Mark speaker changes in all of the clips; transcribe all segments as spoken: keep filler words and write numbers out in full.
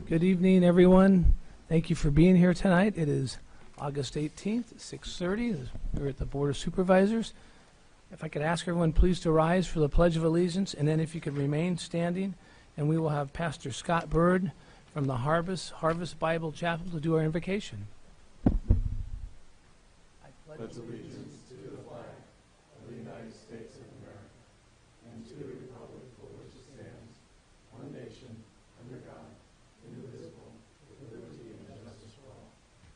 Speaker 1: Good evening, everyone. Thank you for being here tonight. It is August eighteenth, at six thirty. We're at the Board of Supervisors. If I could ask everyone please to rise for the Pledge of Allegiance, and then if you could remain standing, and we will have Pastor Scott Bird from the Harvest, Harvest Bible Chapel to do our invocation. I pledge
Speaker 2: allegiance to the flag of the United States of America and to the republic for which it stands, one nation, under God, indivisible, with liberty and justice for all.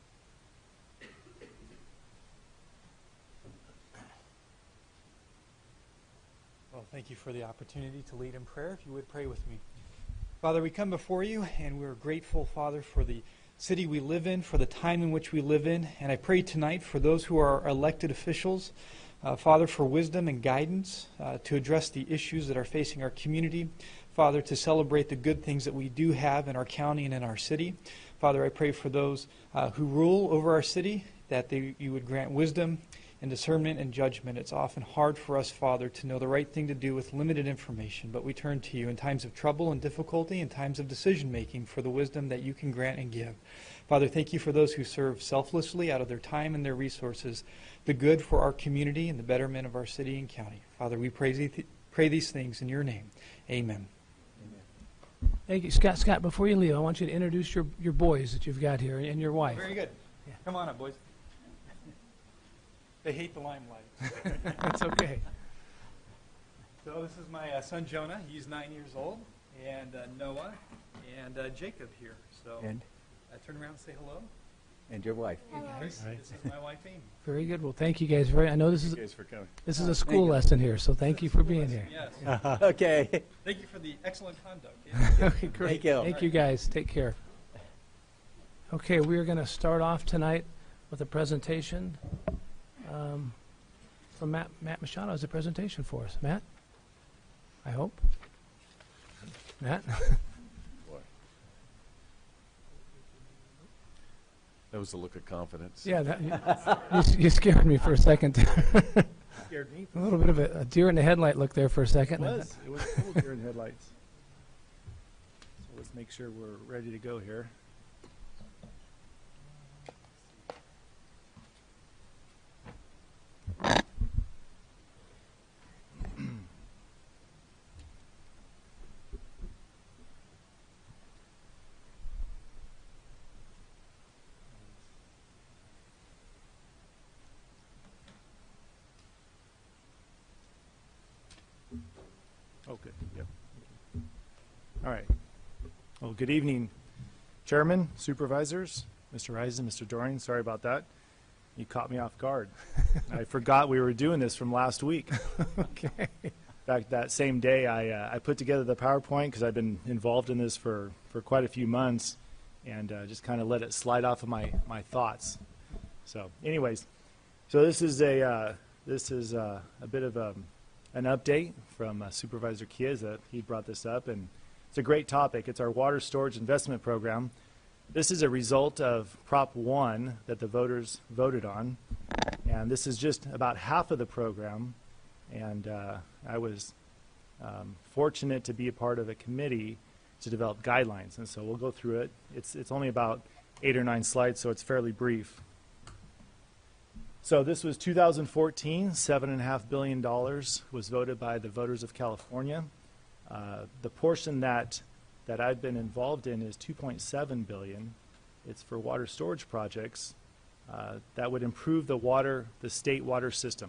Speaker 3: Well, thank you for the opportunity to lead in prayer. If you would pray with me. Father, we come before you, and we're grateful, Father, for the city we live in, for the time in which we live in. And I pray tonight for those who are elected officials, uh, Father, for wisdom and guidance uh, to address the issues that are facing our community. Father, to celebrate the good things that we do have in our county and in our city. Father, I pray for those uh, who rule over our city, that they, you would grant wisdom and discernment and judgment. It's often hard for us, Father, to know the right thing to do with limited information, but we turn to you in times of trouble and difficulty, in times of decision-making, for the wisdom that you can grant and give. Father, thank you for those who serve selflessly out of their time and their resources, the good for our community and the betterment of our city and county. Father, we praise th- pray these things in your name. Amen.
Speaker 1: Thank you. Scott, Scott, before you leave, I want you to introduce your, your boys that you've got here and your wife.
Speaker 3: Very good.
Speaker 1: Yeah.
Speaker 3: Come on up, boys. They hate the limelight.
Speaker 1: That's okay.
Speaker 3: So this is my uh, son Jonah. He's nine years old, and uh, Noah, and uh, Jacob here. So
Speaker 4: And
Speaker 3: uh, turn around and say hello.
Speaker 4: and your wife.
Speaker 3: Hey guys, this is my wife Amy.
Speaker 1: Very good. Well, thank you guys very. I know this is
Speaker 2: Thank you guys for coming.
Speaker 1: this is a school lesson here, so thank you for being here.
Speaker 3: Yes.
Speaker 4: Okay.
Speaker 3: Thank you for the excellent conduct. Yeah.
Speaker 1: Okay, great.
Speaker 4: Thank you.
Speaker 1: Thank you guys. Take care. Okay, we are going to start off tonight with a presentation um, from Matt. Matt Machado has a presentation for us. Matt, I hope. Matt.
Speaker 2: That was a look of confidence.
Speaker 1: Yeah, that, you, you, you scared me for a second.
Speaker 5: Scared me.
Speaker 1: A little bit of a, a deer in the headlight look there for a
Speaker 5: It
Speaker 1: second.
Speaker 5: was. It was full deer in headlights. So let's make sure we're ready to go here. Oh, good. Yep. All right. Well, good evening, Chairman, Supervisors, Mister Eisen, Mister Doring. Sorry about that. You caught me off guard. I forgot we were doing this from last week.
Speaker 1: Okay.
Speaker 5: In fact, that same day, I uh, I put together the PowerPoint because I've been involved in this for, for quite a few months, and uh, just kind of let it slide off of my, my thoughts. So, anyways, so this is a uh, this is uh, a bit of a an update from uh, Supervisor Chiesa. He brought this up, and it's a great topic. It's our water storage investment program. This is a result of Prop one that the voters voted on, and this is just about half of the program. And uh, I was um, fortunate to be a part of a committee to develop guidelines, and so we'll go through it. It's it's only about eight or nine slides, so it's fairly brief. So this was two thousand fourteen, seven and a half billion dollars was voted by the voters of California. Uh, the portion that that I've been involved in is two point seven billion. It's for water storage projects uh, that would improve the water, the state water system.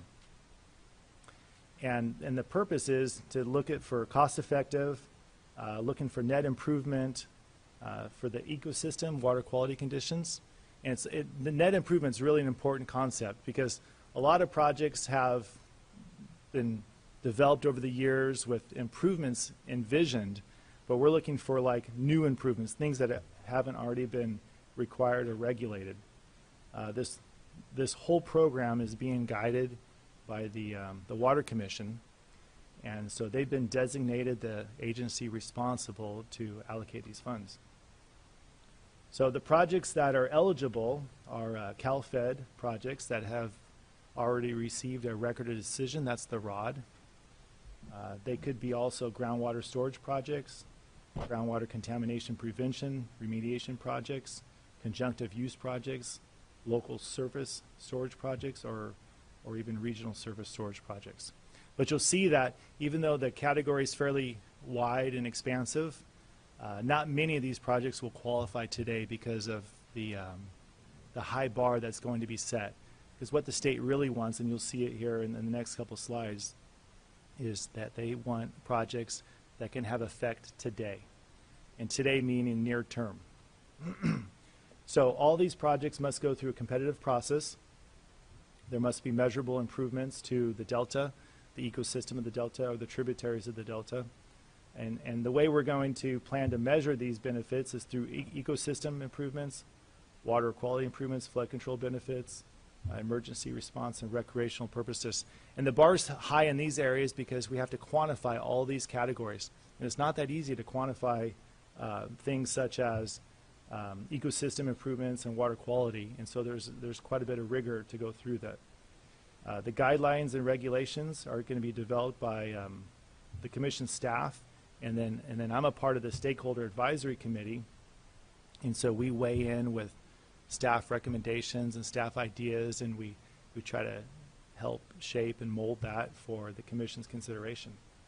Speaker 5: And and the purpose is to look at for cost-effective, uh, looking for net improvement uh, for the ecosystem, water quality conditions. And it's, it, the net improvement is really an important concept because a lot of projects have been developed over the years with improvements envisioned, but we're looking for like new improvements, things that haven't already been required or regulated. Uh, this this whole program is being guided by the um, the Water Commission, and so they've been designated the agency responsible to allocate these funds. So the projects that are eligible are uh, CalFed projects that have already received a record of decision. That's the R O D. Uh, they could be also groundwater storage projects, groundwater contamination prevention, remediation projects, conjunctive use projects, local surface storage projects, or, or even regional surface storage projects. But you'll see that even though the category is fairly wide and expansive, uh, not many of these projects will qualify today because of the, um, the high bar that's going to be set. Because what the state really wants, and you'll see it here in, in the next couple slides, is that they want projects that can have effect today. And today meaning near term. So all these projects must go through a competitive process. There must be measurable improvements to the delta, the ecosystem of the delta, or the tributaries of the delta. And, and the way we're going to plan to measure these benefits is through e ecosystem improvements, water quality improvements, flood control benefits, uh, emergency response, and recreational purposes. And the bar's high in these areas because we have to quantify all these categories. And it's not that easy to quantify uh, things such as um, ecosystem improvements and water quality. And so there's, there's quite a bit of rigor to go through that. Uh, the guidelines and regulations are going to be developed by um, the commission staff, and then and then I'm a part of the stakeholder advisory committee, and so we weigh in with staff recommendations and staff ideas, and we we try to help shape and mold that for the commission's consideration.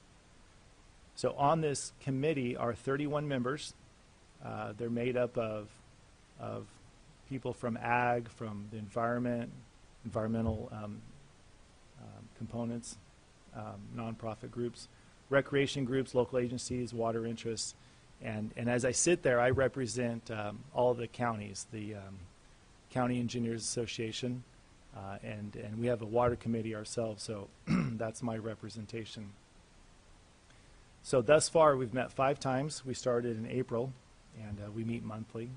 Speaker 5: So on this committee are thirty-one members. Uh, they're made up of of people from ag, from the environment, environmental um, um, components, um, nonprofit groups, recreation groups, local agencies, water interests, and and as I sit there, I represent um, all the counties, the um, County Engineers Association, uh, and and we have a water committee ourselves, so that's my representation. So thus far, we've met five times. We started in April, and uh, we meet monthly.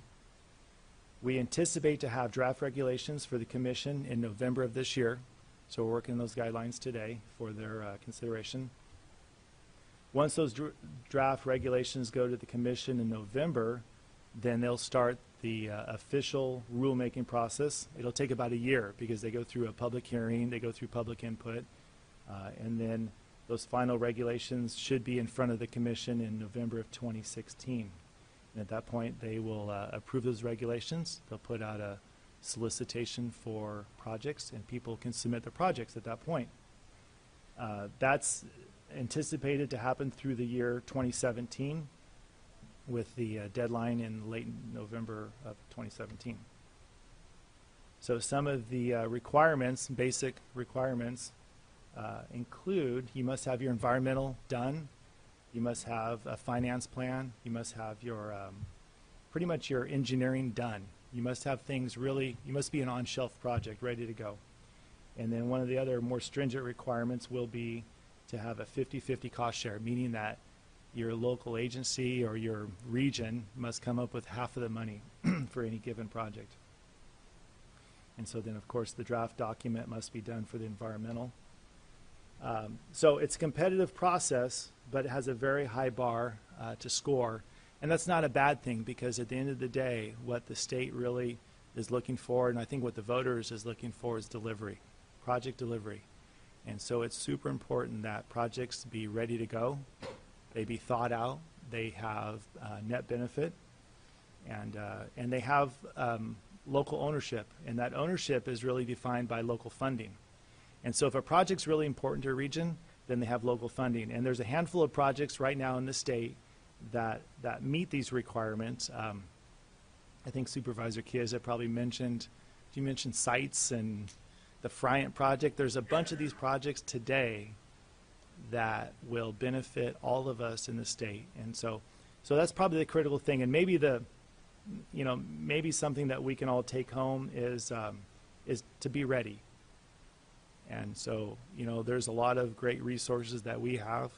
Speaker 5: We anticipate to have draft regulations for the commission in November of this year. So we're working on those guidelines today for their uh, consideration. Once those dr draft regulations go to the commission in November, then they'll start the uh, official rulemaking process. It'll take about a year because they go through a public hearing, they go through public input, uh, and then those final regulations should be in front of the commission in November of twenty sixteen. And at that point, they will uh, approve those regulations. They'll put out a solicitation for projects, and people can submit their projects at that point. Uh, that's anticipated to happen through the year twenty seventeen, with the uh, deadline in late November of twenty seventeen. So some of the uh, requirements, basic requirements, uh, include you must have your environmental done, you must have a finance plan, you must have your um, pretty much your engineering done. You must have things really, you must be an on-shelf project ready to go. And then one of the other more stringent requirements will be to have a fifty fifty cost share, meaning that your local agency or your region must come up with half of the money for any given project. And so then, of course, the draft document must be done for the environmental. Um, so it's a competitive process, but it has a very high bar uh, to score. And that's not a bad thing, because at the end of the day, what the state really is looking for, and I think what the voters is looking for, is delivery, project delivery. And so it's super important that projects be ready to go, they be thought out, they have uh, net benefit, and, uh, and they have um, local ownership. And that ownership is really defined by local funding. And so if a project's really important to a region, then they have local funding. And there's a handful of projects right now in the state that that meet these requirements. Um, I think Supervisor Chiesa probably mentioned, you mentioned sites and the Friant project. There's a bunch of these projects today that will benefit all of us in the state. And so so that's probably the critical thing. And maybe the, you know, maybe something that we can all take home is um, is to be ready. And so, you know, there's a lot of great resources that we have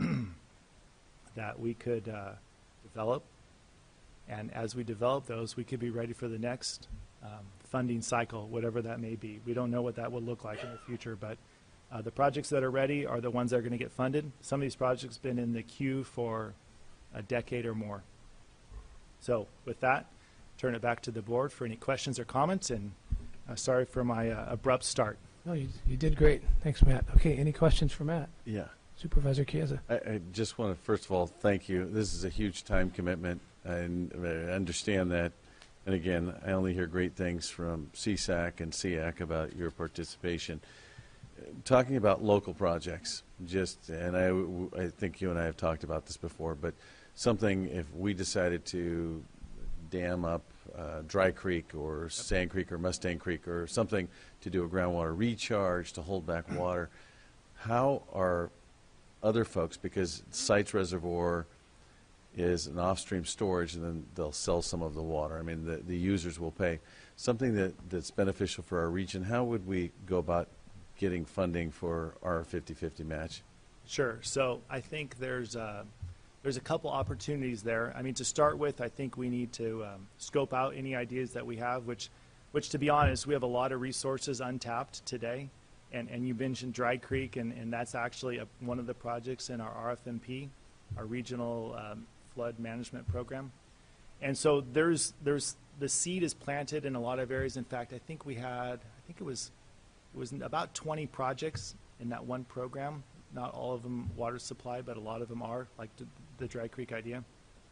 Speaker 5: that we could uh, develop. And as we develop those, we could be ready for the next um, funding cycle, whatever that may be. We don't know what that will look like in the future, but uh, the projects that are ready are the ones that are going to get funded. Some of these projects have been in the queue for a decade or more. So with that, turn it back to the board for any questions or comments, and uh, sorry for my uh, abrupt start.
Speaker 1: No, you, you did great. Thanks, Matt. Okay, any questions for Matt?
Speaker 2: Yeah.
Speaker 1: Supervisor Chiesa.
Speaker 2: I, I just want to, first of all, thank you. This is a huge time commitment, and I understand that. And again, I only hear great things from C SAC and C A C about your participation. Talking about local projects, just, and I, I think you and I have talked about this before, but something, if we decided to dam up uh, Dry Creek or Sand Creek or Mustang Creek or something to do a groundwater recharge to hold back water, how are other folks, because Sites Reservoir is an off-stream storage, and then they'll sell some of the water. I mean, the, the users will pay. Something that, that's beneficial for our region, how would we go about getting funding for our fifty-fifty match?
Speaker 5: Sure. So I think there's uh, there's a couple opportunities there. I mean, to start with, I think we need to um, scope out any ideas that we have, which, which to be honest, we have a lot of resources untapped today. And, and you mentioned Dry Creek, and, and that's actually a, one of the projects in our R F M P, our Regional um, Flood Management Program. And so there's, there's, the seed is planted in a lot of areas. In fact, I think we had, I think it was, it was about twenty projects in that one program. Not all of them water supply, but a lot of them are, like the, the Dry Creek idea.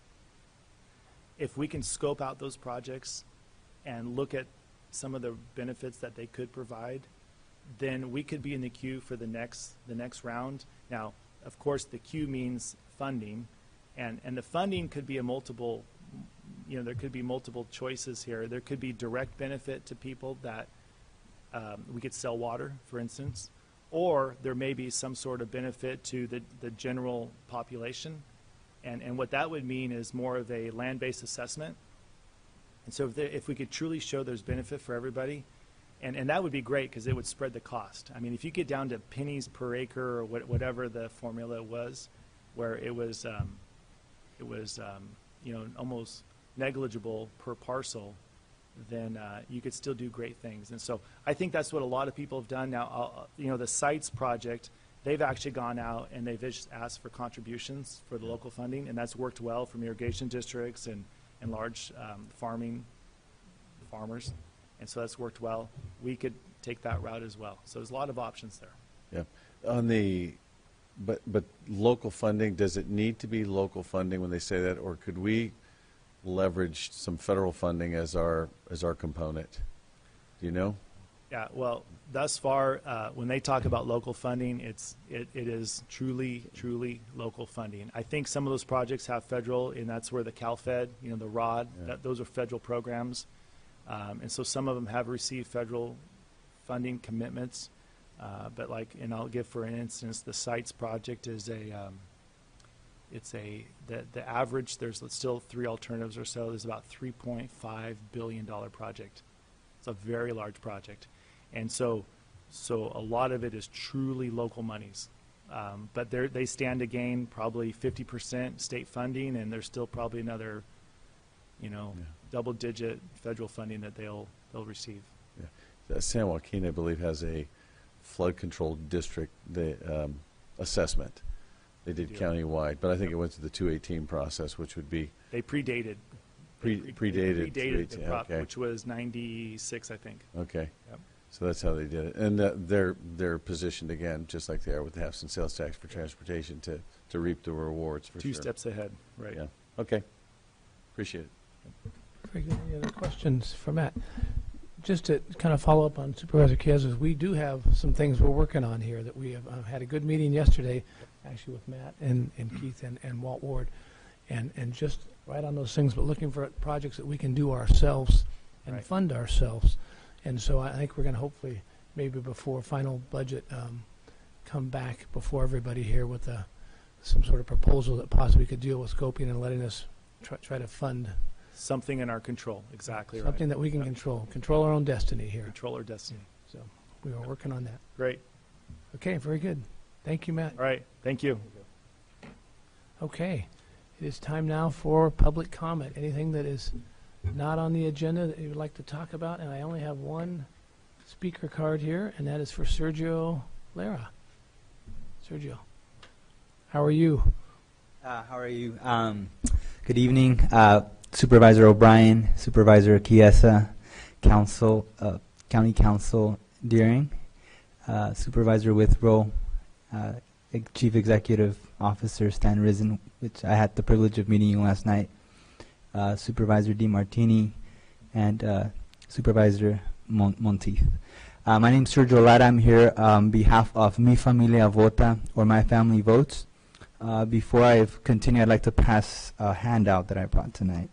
Speaker 5: If we can scope out those projects and look at some of the benefits that they could provide, then we could be in the queue for the next the next round. Now, of course, the queue means funding, and and the funding could be a multiple, you know, there could be multiple choices here. There could be direct benefit to people that um, we could sell water, for instance, or there may be some sort of benefit to the the general population, and and what that would mean is more of a land-based assessment. And so if there, if we could truly show there's benefit for everybody. And, and that would be great because it would spread the cost. I mean, if you get down to pennies per acre or what, whatever the formula was, where it was, um, it was, um, you know, almost negligible per parcel, then uh, you could still do great things. And so I think that's what a lot of people have done now. I'll, you know, the Sites project, they've actually gone out and they've just asked for contributions for the local funding, and that's worked well from irrigation districts and, and large um, farming farmers. And so that's worked well. We could take that route as well. So there's a lot of options there.
Speaker 2: Yeah. On the, but, but local funding, does it need to be local funding when they say that, or could we leverage some federal funding as our, as our component? Do you know?
Speaker 5: Yeah, well, thus far, uh, when they talk about local funding, it's, it, it is truly, truly local funding. I think some of those projects have federal, and that's where the CalFed, you know, the R O D,
Speaker 2: Yeah.
Speaker 5: that, those are federal programs. Um, and so some of them have received federal funding commitments, uh, but like, and I'll give for instance, the Sites project is a, um, it's a, the, the average, there's still three alternatives or so, there's about three point five billion dollar project. It's a very large project. And so, so a lot of it is truly local monies. Um, but they're, they stand to gain probably fifty percent state funding, and there's still probably another, you know,
Speaker 2: Yeah.
Speaker 5: double-digit federal funding that they'll they'll receive.
Speaker 2: Yeah. Uh, San Joaquin, I believe, has a flood control district the, um, assessment. They did
Speaker 5: They do.
Speaker 2: countywide, but I think it went through the two eighteen process, which would be
Speaker 5: They predated.
Speaker 2: Pre-
Speaker 5: they
Speaker 2: predated
Speaker 5: Predated the
Speaker 2: 218,
Speaker 5: prop,
Speaker 2: okay.
Speaker 5: which was ninety-six, I think.
Speaker 2: okay.
Speaker 5: Yep.
Speaker 2: So that's how they did it, and uh, they're they're positioned again, just like they are with the half cent sales tax for transportation, to to reap the rewards for
Speaker 5: Two
Speaker 2: sure.
Speaker 5: steps ahead, right?
Speaker 2: Yeah. Okay. Appreciate it.
Speaker 1: Very good. Any other questions for Matt? Just to kind of follow up on Supervisor Chiesa's, we do have some things we're working on here that we have uh, had a good meeting yesterday, actually with Matt and, and Keith and, and Walt Ward, and, and just right on those things, but looking for projects that we can do ourselves and
Speaker 5: Right.
Speaker 1: fund ourselves. And so I think we're going to hopefully, maybe before final budget, um, come back before everybody here with a, some sort of proposal that possibly could deal with scoping and letting us try, try to fund
Speaker 5: Something in our control, exactly right.
Speaker 1: something that we can
Speaker 5: Yep.
Speaker 1: control, control our own destiny here.
Speaker 5: Control our destiny.
Speaker 1: So we are working on that.
Speaker 5: Great.
Speaker 1: Okay, very good. Thank you, Matt.
Speaker 5: All right. Thank you.
Speaker 1: Okay, it is time now for public comment. Anything that is not on the agenda that you would like to talk about? And I only have one speaker card here, and that is for Sergio Lara. Sergio, how are you?
Speaker 6: Uh, how are you? Um, good evening, uh, Supervisor O'Brien, Supervisor Chiesa, Council, uh, County Council Deering, uh, Supervisor Withrow, uh, Ex- Chief Executive Officer Stan Risen, which I had the privilege of meeting you last night, uh, Supervisor DeMartini, and uh, Supervisor Mon- Monteith. Uh, my name is Sergio Lara. I'm here on behalf of Mi Familia Vota, or My Family Votes. Uh, before I continue, I'd like to pass a handout that I brought tonight.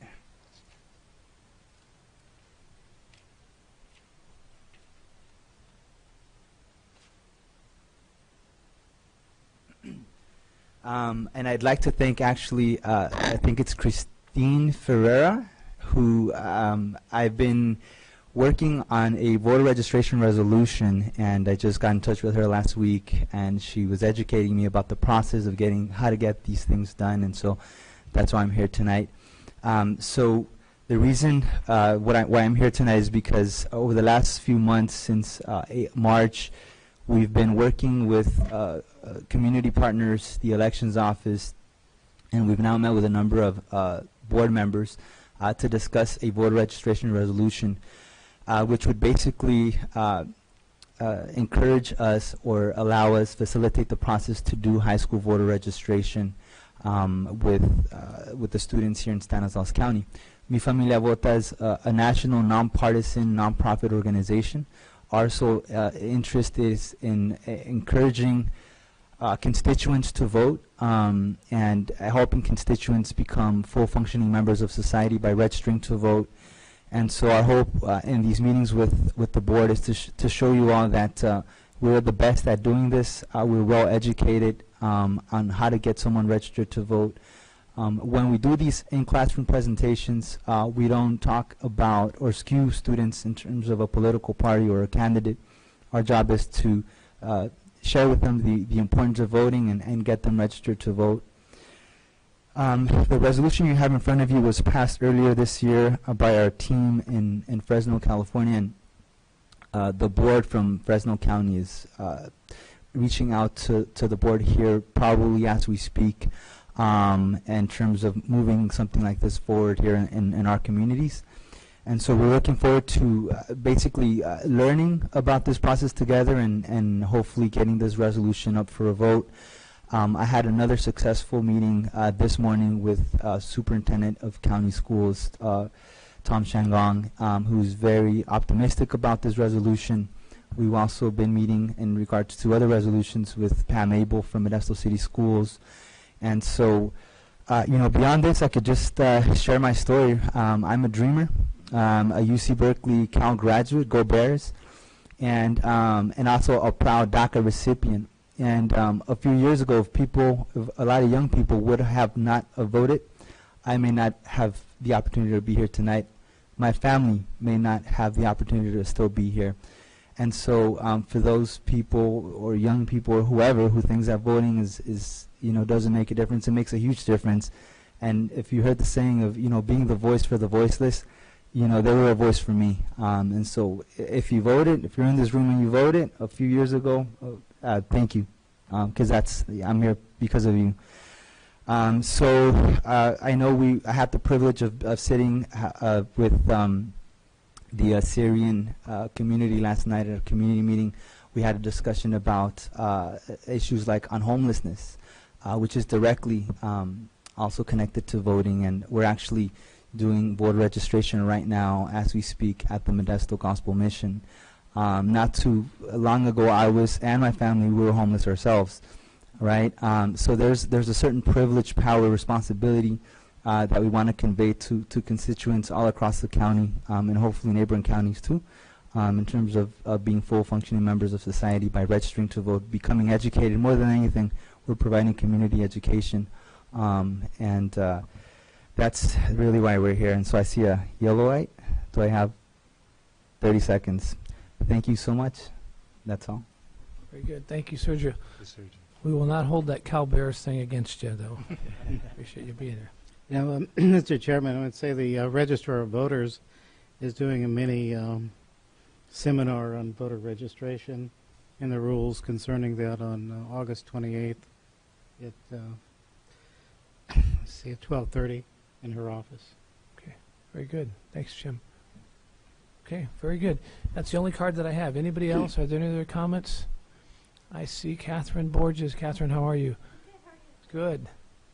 Speaker 6: Um, and I'd like to thank, actually, uh, I think it's Christine Ferreira, who um, I've been working on a voter registration resolution, and I just got in touch with her last week, and she was educating me about the process of getting, how to get these things done, and so that's why I'm here tonight. Um, so the reason uh, what I, why I'm here tonight is because over the last few months, since uh, eight March, we've been working with uh, uh, community partners, the elections office, and we've now met with a number of uh, board members uh, to discuss a voter registration resolution, uh, which would basically uh, uh, encourage us or allow us, facilitate the process to do high school voter registration um, with, uh, with the students here in Stanislaus County. Mi Familia Vota is uh, a national, nonpartisan, nonprofit organization. Our sole uh, interest is in uh, encouraging uh, constituents to vote um, and uh, helping constituents become full functioning members of society by registering to vote. And so our hope uh, in these meetings with, with the board is to, sh to show you all that uh, we're the best at doing this. Uh, we're well educated um, on how to get someone registered to vote. Um, when we do these in-classroom presentations, uh, we don't talk about or skew students in terms of a political party or a candidate. Our job is to uh, share with them the, the importance of voting and, and get them registered to vote. Um, the resolution you have in front of you was passed earlier this year uh, by our team in, in Fresno, California, and uh, the board from Fresno County is uh, reaching out to, to the board here probably as we speak. Um, in terms of moving something like this forward here in, in, in our communities. And so we're looking forward to uh, basically uh, learning about this process together and, and hopefully getting this resolution up for a vote. Um, I had another successful meeting uh, this morning with uh, Superintendent of County Schools, uh, Tom Shangong, um, who's very optimistic about this resolution. We've also been meeting in regards to other resolutions with Pam Abel from Modesto City Schools. And so, uh, you know, beyond this, I could just uh, share my story. Um, I'm a dreamer, um, a U C Berkeley Cal graduate, go Bears, and um, and also a proud DACA recipient. And um, a few years ago, if people, if a lot of young people would have not uh, voted, I may not have the opportunity to be here tonight. My family may not have the opportunity to still be here. And so, um, for those people or young people or whoever who thinks that voting is is you know, doesn't make a difference, it makes a huge difference. And if you heard the saying of, you know, being the voice for the voiceless, you know, they were a voice for me. Um, and so if you voted, if you're in this room and you voted a few years ago, uh, thank you, because um, that's, I'm here because of you. Um, so uh, I know we, I had the privilege of, of sitting uh, with um, the uh, Syrian uh, community last night at a community meeting. We had a discussion about uh, issues like on homelessness. Uh, which is directly um, also connected to voting, and we're actually doing voter registration right now as we speak at the Modesto Gospel Mission. Um, not too long ago, I was and my family we were homeless ourselves, right? Um, so there's there's a certain privilege, power, responsibility uh, that we want to convey to to constituents all across the county um, and hopefully neighboring counties too, um, in terms of uh, being full functioning members of society by registering to vote, becoming educated more than anything. We're providing community education, um, and uh, that's really why we're here. And so I see a yellow light. Do I have thirty seconds? Thank you so much. That's all.
Speaker 1: Very good. Thank you, Sergio.
Speaker 5: Yes, Sergio.
Speaker 1: We will not hold that Cal Bears thing against you, though. Appreciate you being here.
Speaker 2: Now, um, Mister Chairman, I would say the uh, Registrar of Voters is doing a mini um, seminar on voter registration and the rules concerning that on uh, August twenty-eighth at, uh, let's see, at twelve thirty in her office.
Speaker 1: Okay, very good. Thanks, Jim. Okay, very good. That's the only card that I have. Anybody else? Are there any other comments? I see Catherine Borges. Catherine, how are you? Good.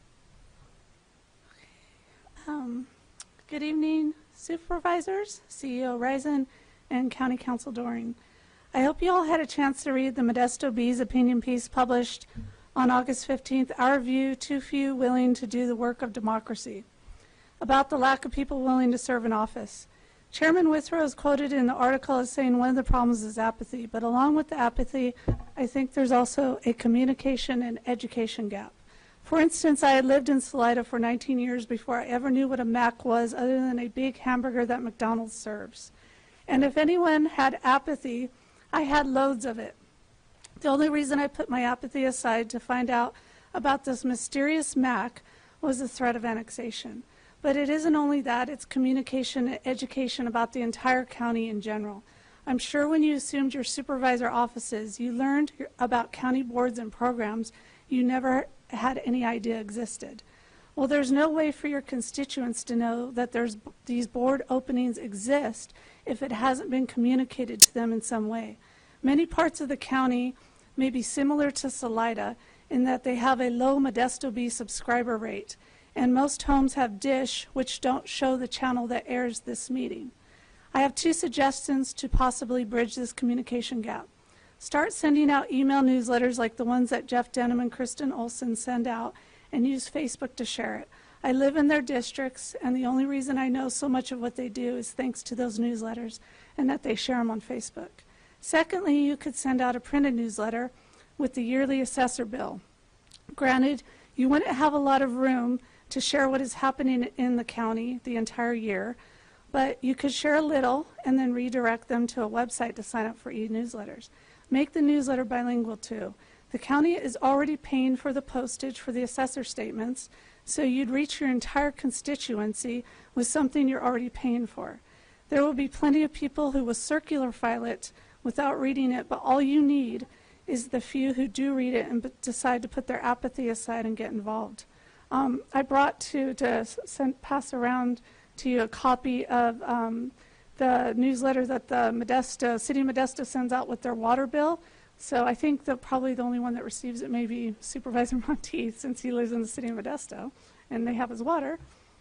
Speaker 7: Um, good evening, supervisors, C E O Risen, and County Council Doring. I hope you all had a chance to read the Modesto Bee's opinion piece published on August fifteenth, Our View, Too Few Willing to Do the Work of Democracy, about the lack of people willing to serve in office. Chairman Withrow is quoted in the article as saying one of the problems is apathy, but along with the apathy, I think there's also a communication and education gap. For instance, I had lived in Salida for nineteen years before I ever knew what a Mac was other than a big hamburger that McDonald's serves. And if anyone had apathy, I had loads of it. The only reason I put my apathy aside to find out about this mysterious Mac was the threat of annexation. But it isn't only that, it's communication and education about the entire county in general. I'm sure when you assumed your supervisor offices, you learned about county boards and programs you never had any idea existed. Well, there's no way for your constituents to know that there's these board openings exist if it hasn't been communicated to them in some way. Many parts of the county may be similar to Salida in that they have a low Modesto Bee subscriber rate, and most homes have Dish, which don't show the channel that airs this meeting. I have two suggestions to possibly bridge this communication gap. Start sending out email newsletters like the ones that Jeff Denham and Kristen Olson send out, and use Facebook to share it. I live in their districts, and the only reason I know so much of what they do is thanks to those newsletters and that they share them on Facebook. Secondly, you could send out a printed newsletter with the yearly assessor bill. Granted, you wouldn't have a lot of room to share what is happening in the county the entire year, but you could share a little and then redirect them to a website to sign up for e-newsletters. Make the newsletter bilingual too. The county is already paying for the postage for the assessor statements, so you'd reach your entire constituency with something you're already paying for. There will be plenty of people who will circular file it without reading it, but all you need is the few who do read it and b- decide to put their apathy aside and get involved. Um, I brought to, to send, pass around to you a copy of um, the newsletter that the Modesto, City of Modesto sends out with their water bill. So I think that probably the only one that receives it may be Supervisor Monteith, since he lives in the City of Modesto, and they have his water.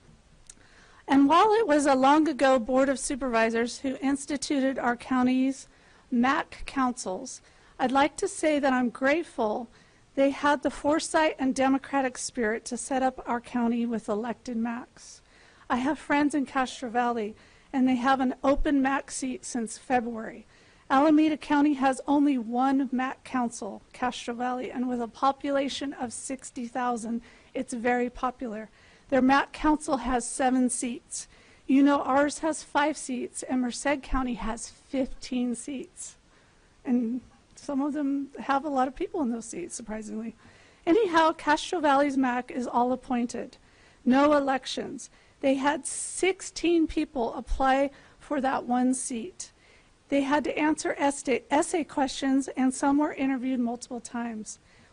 Speaker 7: And while it was a long ago Board of Supervisors who instituted our county's M A C councils, I'd like to say that I'm grateful they had the foresight and democratic spirit to set up our county with elected M A Cs. I have friends in Castro Valley, and they have an open M A C seat since February. Alameda County has only one M A C council, Castro Valley, and with a population of sixty thousand, it's very popular. Their M A C council has seven seats. You know, ours has five seats, and Merced County has fifteen seats. And some of them have a lot of people in those seats, surprisingly. Anyhow, Castro Valley's M A C is all appointed. No elections. They had sixteen people apply for that one seat. They had to answer essay questions, and some were interviewed multiple times.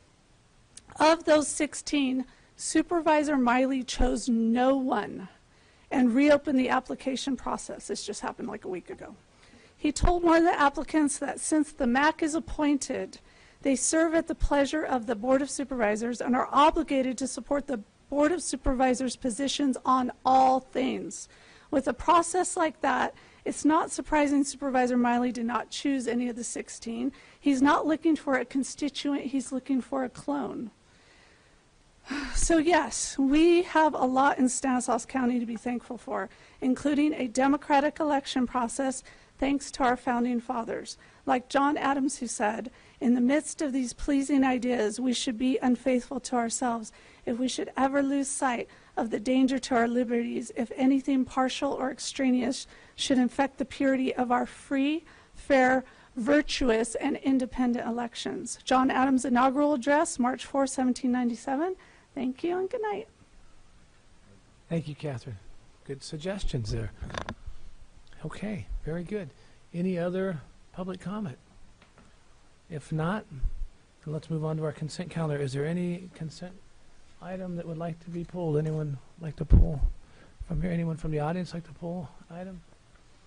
Speaker 7: Of those sixteen, Supervisor Miley chose no one and reopened the application process. This just happened like a week ago. He told one of the applicants that since the M A C is appointed, they serve at the pleasure of the Board of Supervisors and are obligated to support the Board of Supervisors' positions on all things. With a process like that, it's not surprising Supervisor Miley did not choose any of the sixteen. He's not looking for a constituent, he's looking for a clone. So yes, we have a lot in Stanislaus County to be thankful for, including a democratic election process thanks to our founding fathers. Like John Adams, who said, in the midst of these pleasing ideas, we should be unfaithful to ourselves if we should ever lose sight of the danger to our liberties, if anything partial or extraneous should infect the purity of our free, fair, virtuous, and independent elections. John Adams' inaugural address, March fourth, seventeen ninety-seven. Thank you and good night.
Speaker 1: Thank you, Catherine. Good suggestions there. Okay, very good. Any other public comment? If not, then let's move on to our consent calendar. Is there any consent item that would like to be pulled? Anyone like to pull from here? Anyone from the audience like to pull item?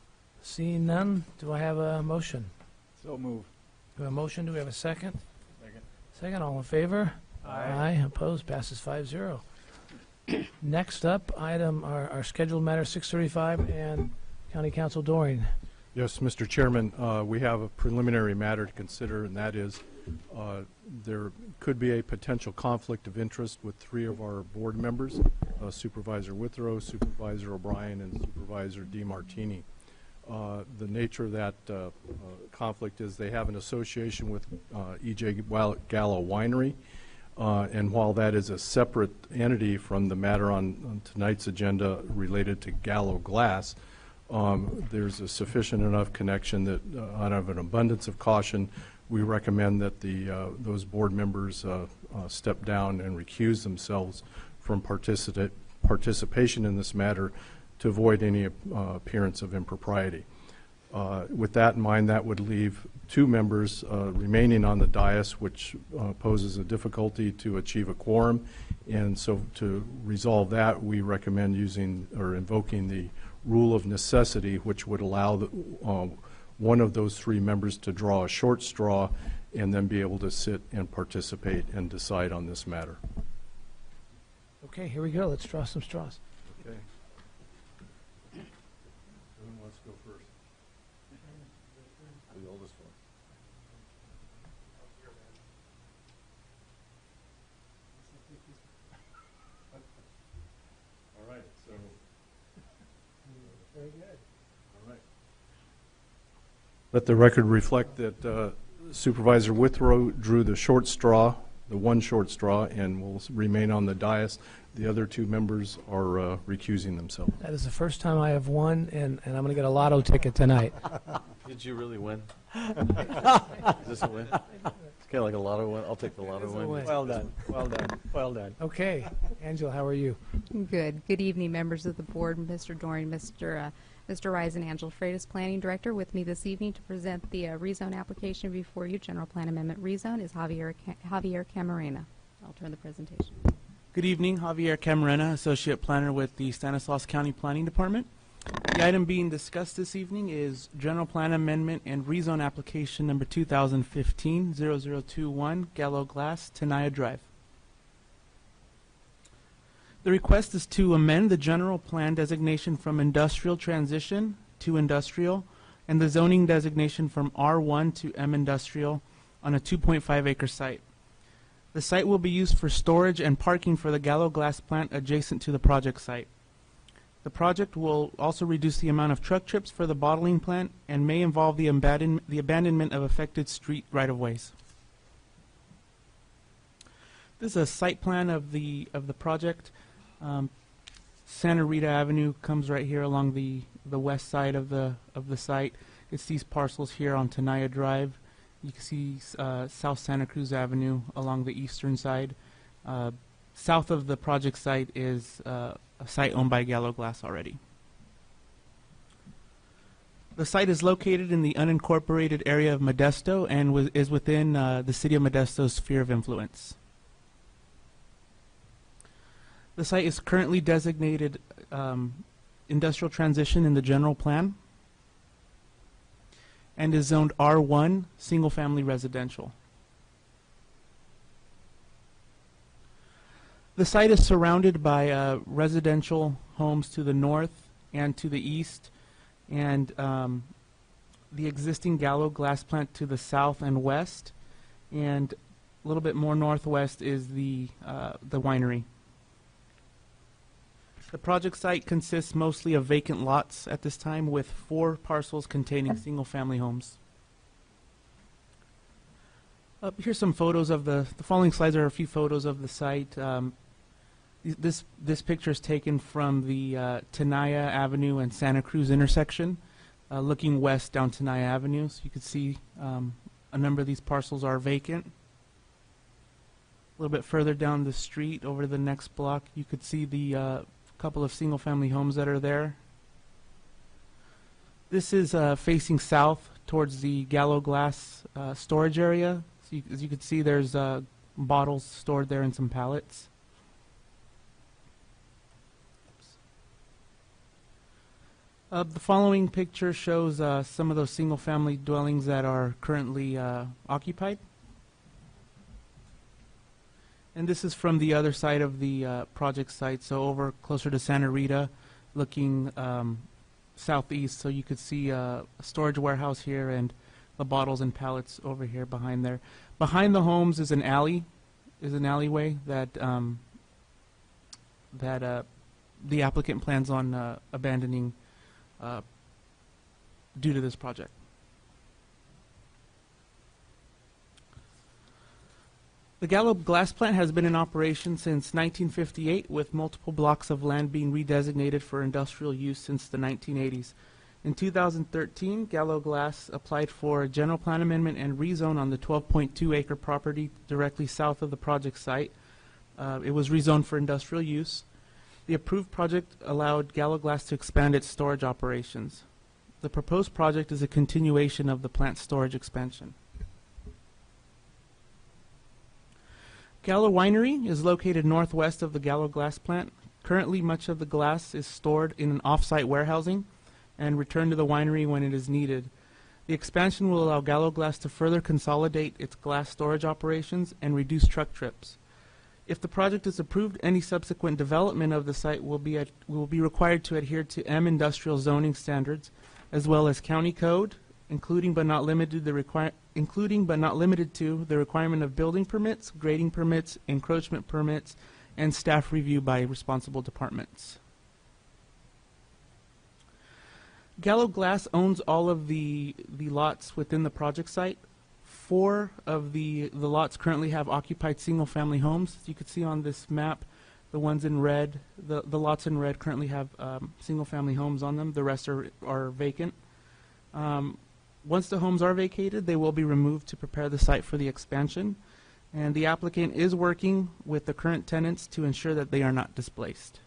Speaker 1: Seeing none, do I have a motion?
Speaker 4: So move.
Speaker 1: Do we have a motion? Do we have a second?
Speaker 4: Second.
Speaker 1: Second, all in favor?
Speaker 5: Aye.
Speaker 1: Opposed? Passes five zero. Next up, item, our, our scheduled matter six thirty-five, and County Council Doring.
Speaker 2: Yes, Mister Chairman, uh, we have a preliminary matter to consider, and that is uh, there could be a potential conflict of interest with three of our board members, uh, Supervisor Withrow, Supervisor O'Brien, and Supervisor DeMartini. Uh, the nature of that uh, uh, conflict is they have an association with uh, E J Gallo Winery, uh, and while that is a separate entity from the matter on, on tonight's agenda related to Gallo Glass, um, there's a sufficient enough connection that uh, out of an abundance of caution, we recommend that the uh, those board members uh, uh, step down and recuse themselves from participate, participation in this matter to avoid any uh, appearance of impropriety. Uh, with that in mind, that would leave two members uh, remaining on the dais, which uh, poses a difficulty to achieve a quorum. And so to resolve that, we recommend using or invoking the rule of necessity, which would allow the, uh, one of those three members to draw a short straw and then be able to sit and participate and decide on this matter.
Speaker 1: Okay, here we go. Let's draw some straws.
Speaker 2: Okay. Who wants to go first?
Speaker 4: The oldest one.
Speaker 2: All right, so.
Speaker 1: Very good.
Speaker 2: All right. Let the record reflect that uh, Supervisor Withrow drew the short straw, the one short straw, and will s- remain on the dais. The other two members are uh, recusing themselves.
Speaker 1: That is the first time I have won, and, and I'm going to get a lotto ticket tonight.
Speaker 8: Did you really win? Is this a win? It's kind of like a lotto win. I'll take the lotto
Speaker 1: is a
Speaker 8: win.
Speaker 1: win.
Speaker 4: Well done, well done, well done.
Speaker 1: Okay, Angela, how are you?
Speaker 9: Good. Good evening, members of the board, Mister Doring, Mister Uh, Mister Risen, Angela Freitas, Planning Director. With me this evening to present the uh, rezone application before you, General Plan Amendment rezone, is Javier Ca- Javier Camarena. I'll turn the presentation.
Speaker 10: Good evening, Javier Camarena, Associate Planner with the Stanislaus County Planning Department. The item being discussed this evening is General Plan Amendment and Rezone Application Number two thousand fifteen dash zero zero two one, Gallo Glass, Tenaya Drive. The request is to amend the general plan designation from industrial transition to industrial and the zoning designation from R one to M industrial on a two point five acre site. The site will be used for storage and parking for the Gallo Glass plant adjacent to the project site. The project will also reduce the amount of truck trips for the bottling plant and may involve the, abandon the abandonment of affected street right-of-ways. This is a site plan of the of the project. Um, Santa Rita Avenue comes right here along the the west side of the of the site. It's these parcels here on Tenaya Drive. You can see uh, South Santa Cruz Avenue along the eastern side. Uh, south of the project site is uh, a site owned by Gallo Glass already. The site is located in the unincorporated area of Modesto and was, is within uh, the city of Modesto's sphere of influence. The site is currently designated um, industrial transition in the general plan and is zoned R one, single-family residential. The site is surrounded by uh, residential homes to the north and to the east, and um, the existing Gallo Glass plant to the south and west, and a little bit more northwest is the uh, the winery. The project site consists mostly of vacant lots at this time, with four parcels containing single-family homes. Uh, here's some photos of the, the following slides are a few photos of the site. Um, th- this, this picture is taken from the uh, Tenaya Avenue and Santa Cruz intersection, uh, looking west down Tenaya Avenue. So you can see um, a number of these parcels are vacant. A little bit further down the street, over the next block, you could see the uh, couple of single-family homes that are there. This is uh, facing south towards the Gallo Glass uh, storage area. So you, as you can see, there's uh, bottles stored there in some pallets. Uh, the following picture shows uh, some of those single-family dwellings that are currently uh, occupied. And this is from the other side of the uh, project site, so over closer to Santa Rita, looking um, southeast. So you could see uh, a storage warehouse here and the bottles and pallets over here behind there. Behind the homes is an alley, is an alleyway that um, that uh, the applicant plans on uh, abandoning uh, due to this project. The Gallo glass plant has been in operation since nineteen fifty-eight, with multiple blocks of land being redesignated for industrial use since the nineteen eighties. In two thousand thirteen, Gallo Glass applied for a general plan amendment and rezone on the twelve point two acre property directly south of the project site. Uh, it was rezoned for industrial use. The approved project allowed Gallo Glass to expand its storage operations. The proposed project is a continuation of the plant storage expansion. Gallo Winery is located northwest of the Gallo Glass plant. Currently, much of the glass is stored in an off-site warehousing and returned to the winery when it is needed. The expansion will allow Gallo Glass to further consolidate its glass storage operations and reduce truck trips. If the project is approved, any subsequent development of the site will be, at, will be required to adhere to M industrial zoning standards, as well as county code, including but not limited the require, including but not limited to the requirement of building permits, grading permits, encroachment permits, and staff review by responsible departments. Gallo Glass owns all of the the lots within the project site. Four of the the lots currently have occupied single-family homes. As you can see on this map, the ones in red, the the lots in red currently have um, single-family homes on them. The rest are are vacant. Um, Once the homes are vacated, they will be removed to prepare the site for the expansion, and the applicant is working with the current tenants to ensure that they are not displaced.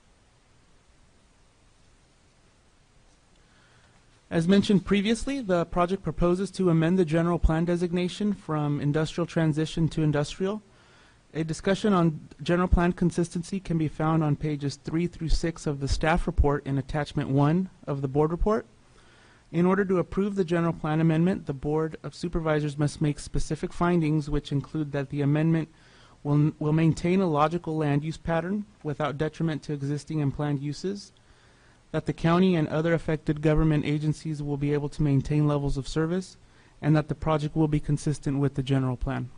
Speaker 10: As mentioned previously, the project proposes to amend the general plan designation from industrial transition to industrial. A discussion on general plan consistency can be found on pages three through six of the staff report in attachment one of the board report. In order to approve the general plan amendment, the Board of Supervisors must make specific findings, which include that the amendment will, will maintain a logical land use pattern without detriment to existing and planned uses, that the county and other affected government agencies will be able to maintain levels of service, and that the project will be consistent with the general plan.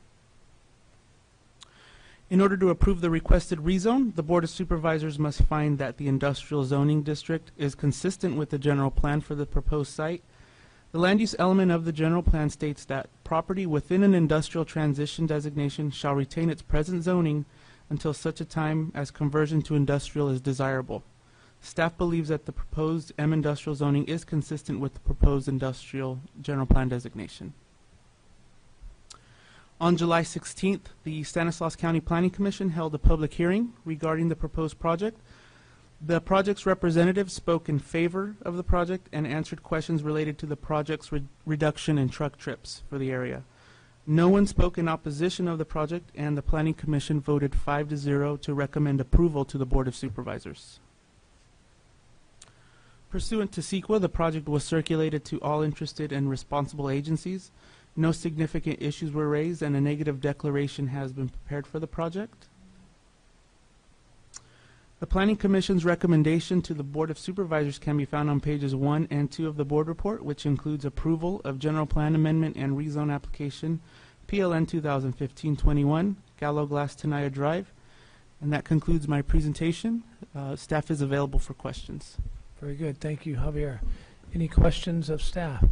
Speaker 10: In order to approve the requested rezone, the Board of Supervisors must find that the industrial zoning district is consistent with the general plan for the proposed site. The land use element of the general plan states that property within an industrial transition designation shall retain its present zoning until such a time as conversion to industrial is desirable. Staff believes that the proposed M industrial zoning is consistent with the proposed industrial general plan designation. On July sixteenth, the Stanislaus County Planning Commission held a public hearing regarding the proposed project. The project's representatives spoke in favor of the project and answered questions related to the project's re reduction in truck trips for the area. No one spoke in opposition of the project, and the Planning Commission voted five to zero to recommend approval to the Board of Supervisors. Pursuant to CEQA, the project was circulated to all interested and responsible agencies. No significant issues were raised, and a negative declaration has been prepared for the project. The Planning Commission's recommendation to the Board of Supervisors can be found on pages one and two of the board report, which includes approval of general plan amendment and rezone application P L N twenty fifteen twenty-one, Gallo Glass Tenaya Drive. And that concludes my presentation. Uh, staff is available for questions.
Speaker 1: Very good. Thank you, Javier. Any questions of staff?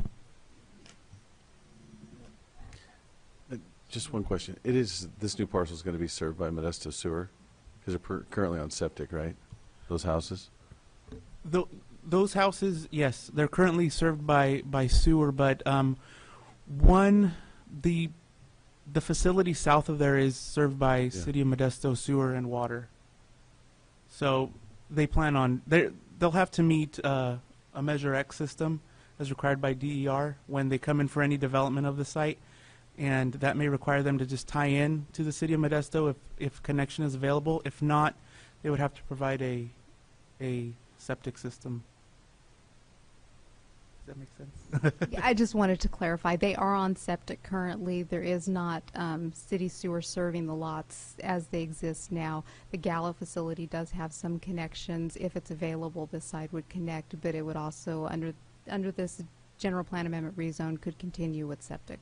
Speaker 8: Just one question. It is, this new parcel is going to be served by Modesto Sewer? Because they're per currently on septic, right? Those houses?
Speaker 10: Th those houses, yes, they're currently served by, by sewer, but um, one, the the facility south of there is served by
Speaker 8: Yeah.
Speaker 10: City of Modesto Sewer and Water. So they plan on, they'll have to meet uh, a Measure X system as required by D E R when they come in for any development of the site. And that may require them to just tie in to the City of Modesto if, if connection is available. If not, they would have to provide a, a septic system. that makes sense.
Speaker 9: Yeah, I just wanted to clarify, they are on septic currently. There is not um, city sewer serving the lots as they exist now. The Gallo facility does have some connections. If it's available, this side would connect, but it would also, under under this general plan amendment rezone, could continue with septic.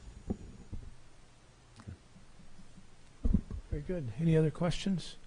Speaker 1: Very good. Any other questions?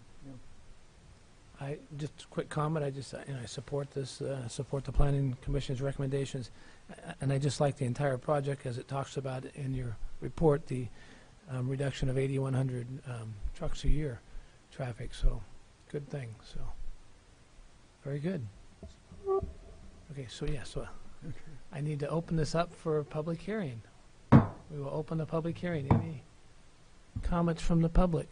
Speaker 1: I, just a quick comment, I just, uh, you know, I support this, uh, support the Planning Commission's recommendations, uh, and I just like the entire project as it talks about in your report, the um, reduction of eighty-one hundred um, trucks a year traffic, so good thing, so, very good. Okay, so yeah, so I need to open this up for a public hearing. We will open the public hearing. Any comments from the public?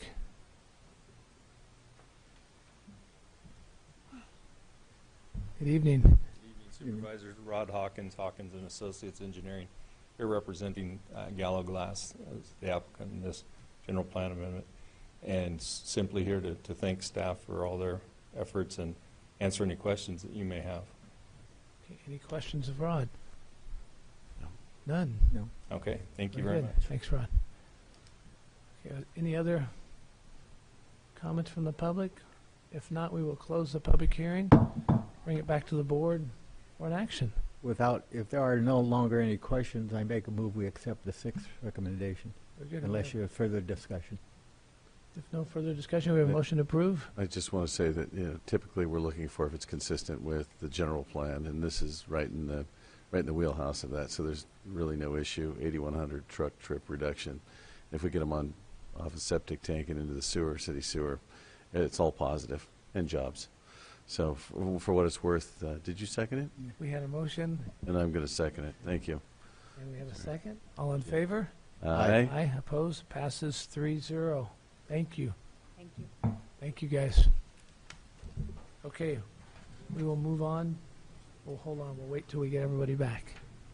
Speaker 1: Good evening.
Speaker 4: Supervisor Rod Hawkins, Hawkins and Associates Engineering, here representing uh, Gallo Glass as the applicant in this general plan amendment, and s- simply here to, to thank staff for all their efforts and answer any questions that you may have.
Speaker 1: Okay, any questions of Rod?
Speaker 8: No.
Speaker 1: None.
Speaker 10: No.
Speaker 4: Okay, thank you
Speaker 1: Very
Speaker 4: very
Speaker 1: good.
Speaker 4: much.
Speaker 1: Thanks, Rod. Okay, uh, any other comments from the public? If not, we will close the public hearing, bring it back to the board for an action.
Speaker 11: Without, if there are no longer any questions, I make a move we accept the sixth recommendation,
Speaker 1: Very good.
Speaker 11: unless you have further discussion.
Speaker 1: If no further discussion, we have a
Speaker 8: Uh,
Speaker 1: motion to approve.
Speaker 8: I just want to say that, you know, typically we're looking for if it's consistent with the general plan, and this is right in the, right in the wheelhouse of that, so there's really no issue. eighty-one hundred truck trip reduction. If we get them on, off a septic tank and into the sewer, city sewer, it's all positive, and jobs. So f- for what it's worth, uh, did you second it?
Speaker 1: We had a motion,
Speaker 8: And I'm going to second it. Thank you.
Speaker 1: and we have a second. All in favor?
Speaker 8: Aye.
Speaker 1: Aye, opposed, passes three zero. Thank you.
Speaker 9: Thank you.
Speaker 1: Thank you, guys. Okay, we will move on. We'll hold on, we'll wait till we get everybody back.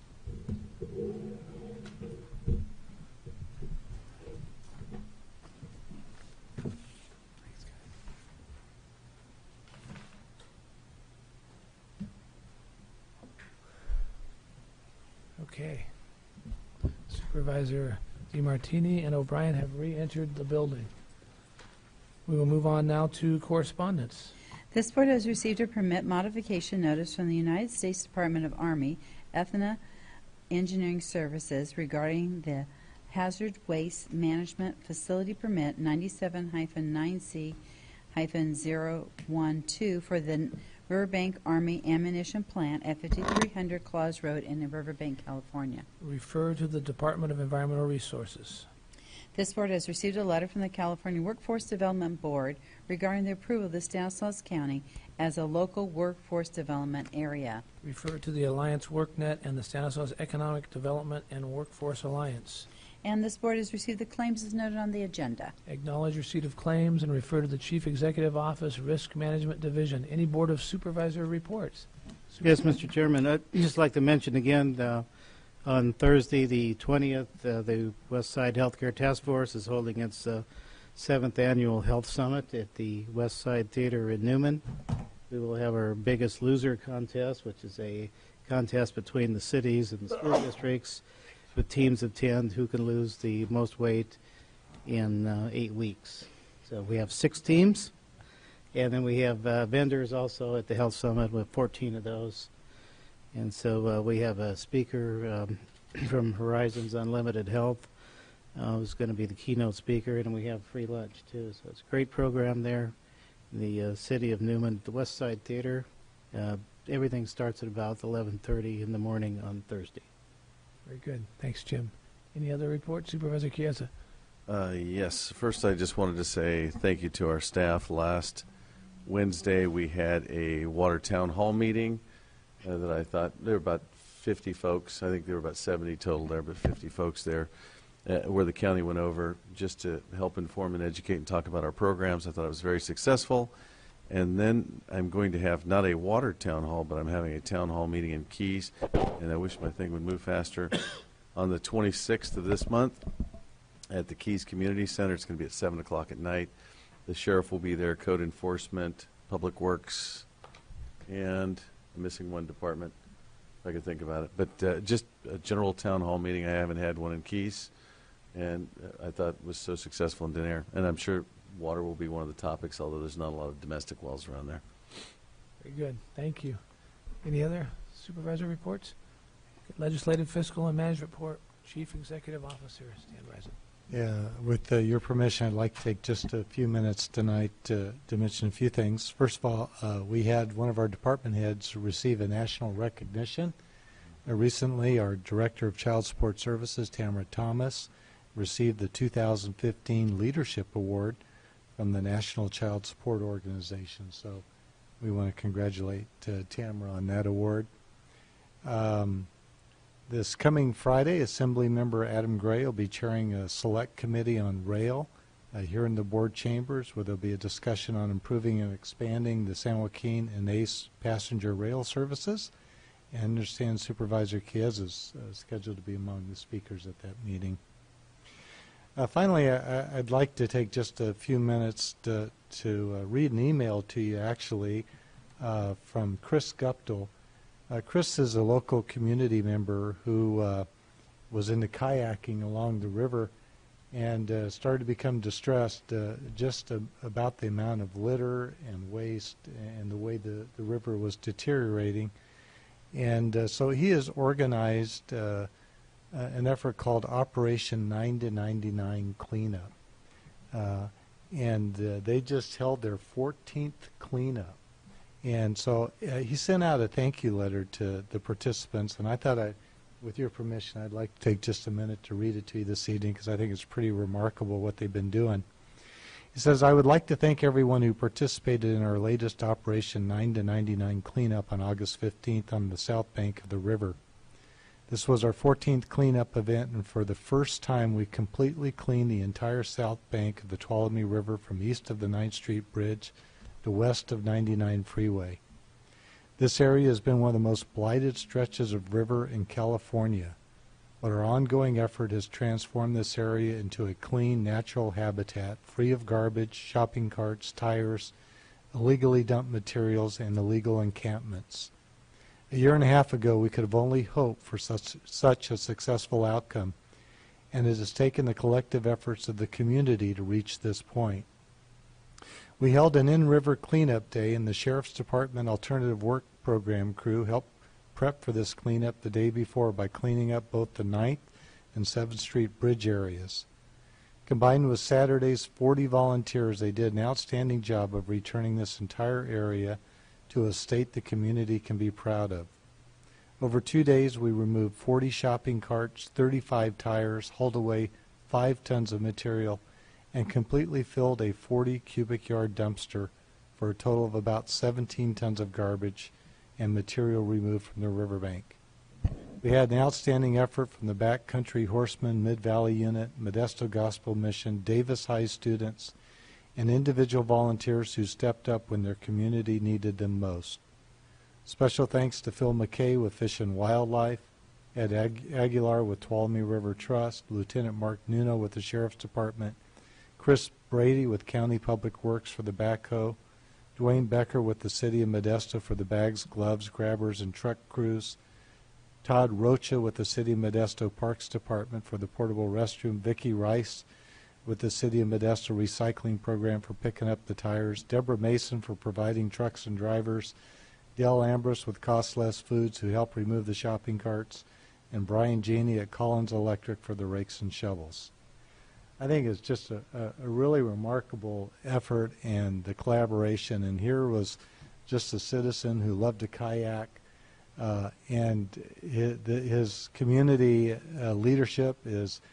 Speaker 1: Okay. Supervisor DeMartini and O'Brien have re-entered the building. We will move on now to correspondence.
Speaker 12: This board has received a permit modification notice from the United States Department of Army, Ethna Engineering Services, regarding the Hazard Waste Management Facility Permit ninety-seven dash nine C dash zero one two for the Riverbank Army Ammunition Plant at fifty-three hundred Claus Road in Riverbank, California.
Speaker 1: Refer to the Department of Environmental Resources.
Speaker 12: This board has received a letter from the California Workforce Development Board regarding the approval of the Stanislaus County as a local workforce development area.
Speaker 1: Refer to the Alliance WorkNet and the Stanislaus Economic Development and Workforce Alliance.
Speaker 12: And this board has received the claims as noted on the agenda.
Speaker 1: Acknowledge receipt of claims and refer to the Chief Executive Office Risk Management Division. Any Board of Supervisor reports?
Speaker 13: Yes, Mister Chairman, I'd just like to mention again, uh, on Thursday, the twentieth, uh, the West Side Healthcare Task Force is holding its uh, seventh Annual Health Summit at the West Side Theater in Newman. We will have our Biggest Loser contest, which is a contest between the cities and the school districts with teams of ten who can lose the most weight in uh, eight weeks. So we have six teams, and then we have uh, vendors also at the Health Summit with fourteen of those. And so uh, we have a speaker um, from Horizons Unlimited Health uh, who's going to be the keynote speaker, and we have free lunch too. So it's a great program there in the uh, city of Newman, the West Side Theater. Uh, everything starts at about eleven thirty in the morning on Thursday.
Speaker 1: Very good. Thanks, Jim. Any other reports? Supervisor Chiesa?
Speaker 8: Uh, yes. First, I just wanted to say thank you to our staff. Last Wednesday, we had a water town hall meeting uh, that I thought there were about fifty folks. I think there were about seventy total there, but fifty folks there, uh, where the county went over just to help inform and educate and talk about our programs. I thought it was very successful. And then I'm going to have not a water town hall, but I'm having a town hall meeting in Keys, and I wish my thing would move faster, on the twenty-sixth of this month at the Keys Community Center. It's going to be at seven o'clock at night. The sheriff will be there, code enforcement, public works, and I'm missing one department. if I could think about it. But uh, just a general town hall meeting. I haven't had one in Keys, and uh, I thought was so successful in Denair. And I'm sure water will be one of the topics, although there's not a lot of domestic wells around there.
Speaker 1: Very good. Thank you. Any other supervisor reports? Legislative, fiscal, and management report. Chief Executive Officer Stan Reisen.
Speaker 14: Yeah, with uh, your permission, I'd like to take just a few minutes tonight to, to mention a few things. First of all, uh, we had one of our department heads receive a national recognition. Uh, recently, our Director of Child Support Services, Tamara Thomas, received the two thousand fifteen Leadership Award from the National Child Support Organization. So we want to congratulate uh, Tamara on that award. Um, This coming Friday, Assembly Member Adam Gray will be chairing a select committee on rail uh, here in the board chambers, where there'll be a discussion on improving and expanding the San Joaquin and Ace passenger rail services. And I understand Supervisor Chiez is uh, scheduled to be among the speakers at that meeting. Uh, finally, I, I'd like to take just a few minutes to, to uh, read an email to you, actually, uh, from Chris Guptill. Uh, Chris is a local community member who uh, was into kayaking along the river and uh, started to become distressed uh, just a, about the amount of litter and waste and the way the, the river was deteriorating. And uh, so he has organized uh, uh, an effort called Operation nine to ninety-nine Cleanup. Uh, and uh, they just held their fourteenth cleanup. And so uh, he sent out a thank you letter to the participants, and I thought, I, with your permission, I'd like to take just a minute to read it to you this evening, because I think it's pretty remarkable what they've been doing. He says, I would like to thank everyone who participated in our latest Operation nine to ninety-nine cleanup on August fifteenth on the south bank of the river. This was our fourteenth cleanup event, and for the first time we completely cleaned the entire south bank of the Tuolumne River from east of the ninth Street Bridge to west of ninety-nine Freeway. This area has been one of the most blighted stretches of river in California, but our ongoing effort has transformed this area into a clean, natural habitat, free of garbage, shopping carts, tires, illegally dumped materials, and illegal encampments. A year and a half ago, we could have only hoped for such, such a successful outcome, and it has taken the collective efforts of the community to reach this point. We held an in-river cleanup day, and the Sheriff's Department Alternative Work Program crew helped prep for this cleanup the day before by cleaning up both the ninth and seventh Street Bridge areas. Combined with Saturday's forty volunteers, they did an outstanding job of returning this entire area to a state the community can be proud of. Over two days, we removed forty shopping carts, thirty-five tires, hauled away five tons of material, and completely filled a forty cubic yard dumpster for a total of about seventeen tons of garbage and material removed from the riverbank. We had an outstanding effort from the Backcountry Horsemen Mid-Valley Unit, Modesto Gospel Mission, Davis High students, and individual volunteers who stepped up when their community needed them most. Special thanks to Phil McKay with Fish and Wildlife, Ed Ag- Aguilar with Tuolumne River Trust, Lieutenant Mark Nuno with the Sheriff's Department, Chris Brady with County Public Works for the backhoe, Dwayne Becker with the City of Modesto for the bags, gloves, grabbers, and truck crews, Todd Rocha with the City of Modesto Parks Department for the portable restroom, Vicki Rice with the City of Modesto Recycling Program for picking up the tires, Deborah Mason for providing trucks and drivers, Dale Ambrose with Cost Less Foods who helped remove the shopping carts, and Brian Genie at Collins Electric for the rakes and shovels. I think it's just a, a, a really remarkable effort and the collaboration. And here was just a citizen who loved to kayak, uh, and his, his community uh, leadership is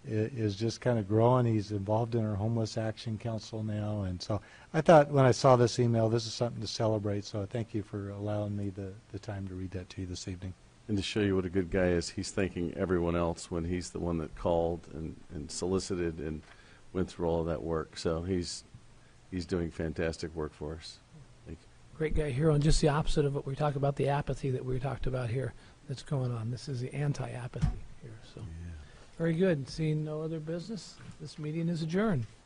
Speaker 14: is just kind of growing. He's involved in our Homeless Action Council now, and so I thought when I saw this email, this is something to celebrate. So thank you for allowing me the, the time to read that to you this evening.
Speaker 8: And to show you what a good guy is, he's thanking everyone else when he's the one that called and, and solicited and went through all of that work. So he's he's doing fantastic work for us. Thank you.
Speaker 1: Great guy here on just the opposite of what we talk about, the apathy that we talked about here that's going on. This is the anti-apathy here. So,
Speaker 8: Yeah.
Speaker 1: very good. Seeing no other business, this meeting is adjourned.